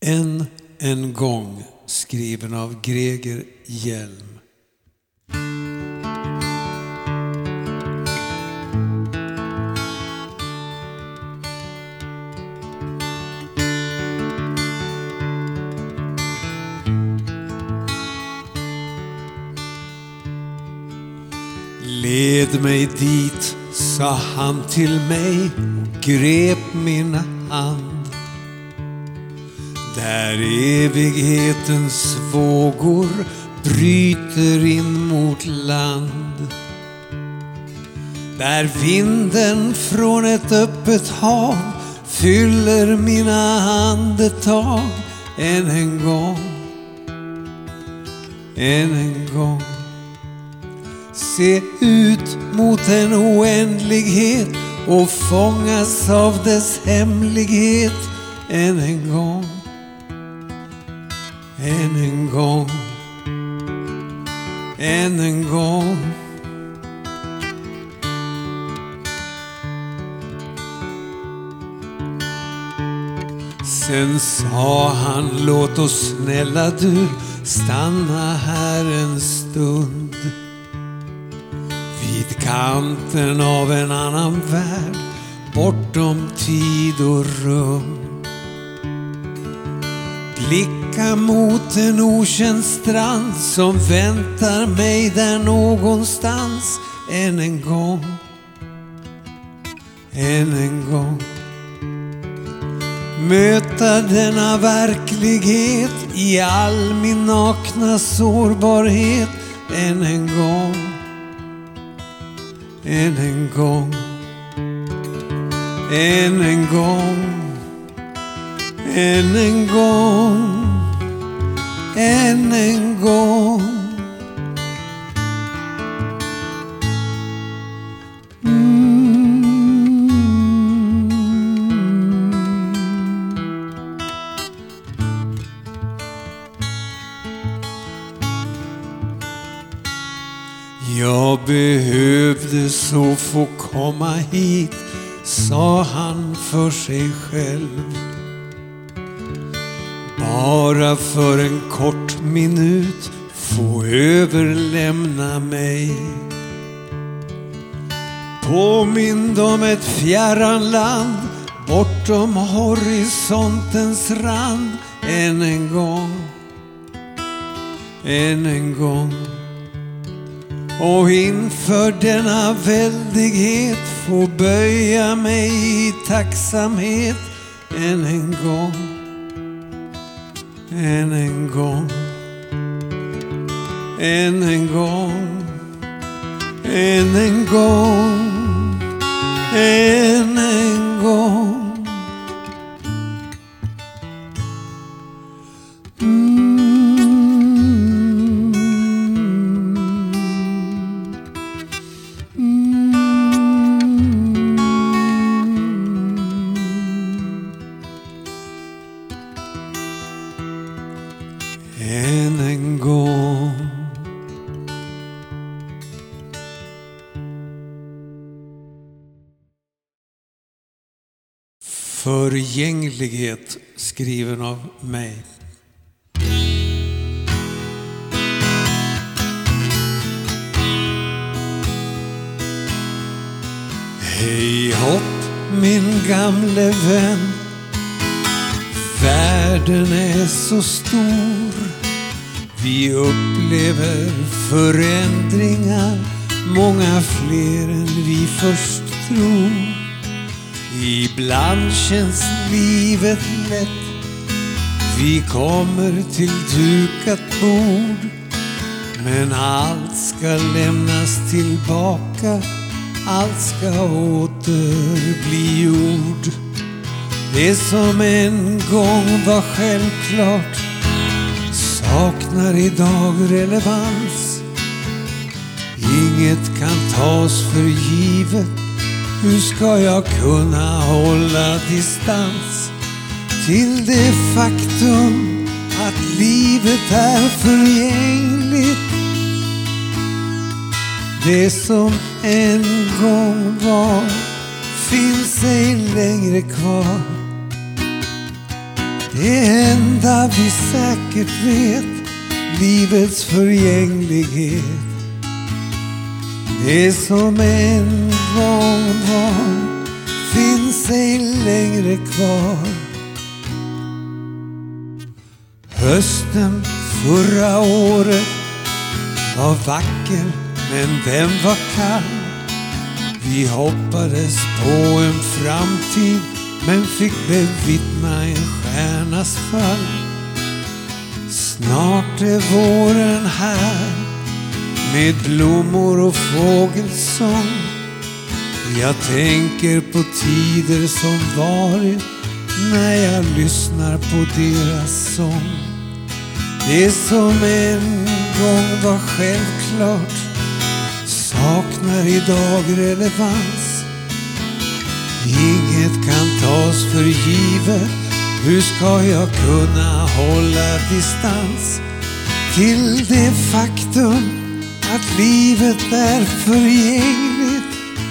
En gång, skriven av Greger Hjelm. Led mig dit, sa han till mig och grep min hand. Där evighetens vågor bryter in mot land. Där vinden från ett öppet hav fyller mina andetag. Än en gång. Se ut mot en oändlighet och fångas av dess hemlighet. Än en gång. Sen sa han, låt oss snälla du stanna här en stund. Vid kanten av en annan värld, bortom tid och rum. Blicka mot en okänd strand som väntar mig där någonstans. Än en gång. Möta denna verklighet i all min nakna sårbarhet. Än en gång. Jag behövde så få komma hit, sa han för sig själv. Bara för en kort minut få överlämna mig. Påmind om ett fjärran land, bortom horisontens rand. Än en gång. Och inför denna väldighet få böja mig i tacksamhet. Än en gång. Förgänglighet, skriven av mig. Hej hopp, min gamle vän. Världen är så stor. Vi upplever förändringar, många fler än vi först tror. Ibland känns livet lätt. Vi kommer till dukat bord. Men allt ska lämnas tillbaka. Allt ska åter bli jord. Det som en gång var självklart saknar idag relevans. Inget kan tas för givet. Hur ska jag kunna hålla distans till det faktum att livet är förgängligt? Det som en gång var finns ej längre kvar. Det enda vi säkert vet, livets förgänglighet. Det som en gång var finns ej längre kvar. Hösten förra året var vacker, men den var kall. Vi hoppades på en framtid, men fick bevittna en stjärnas fall. Snart är våren här, med blommor och fågelsång. Jag tänker på tider som varit, när jag lyssnar på deras sång. Det som en gång var självklart saknar idag relevans. Inget kan tas för givet. Hur ska jag kunna hålla distans till det faktum att livet är förgängligt?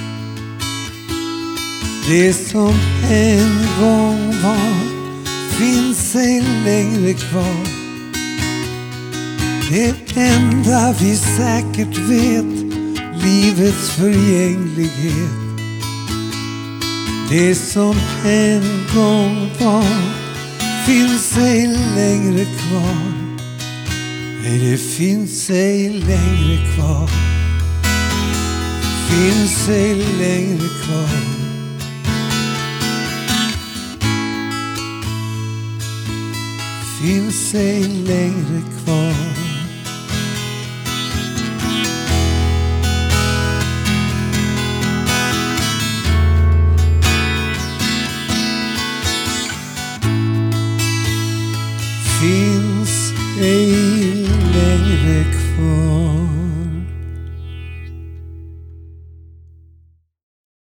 Det som en gång var finns ej längre kvar. Det enda vi säkert vet, livets förgänglighet. Det som en gång var finns ej längre kvar. Nej, det finns ej längre kvar. Finns ej längre kvar. Finns ej längre kvar. Finns ej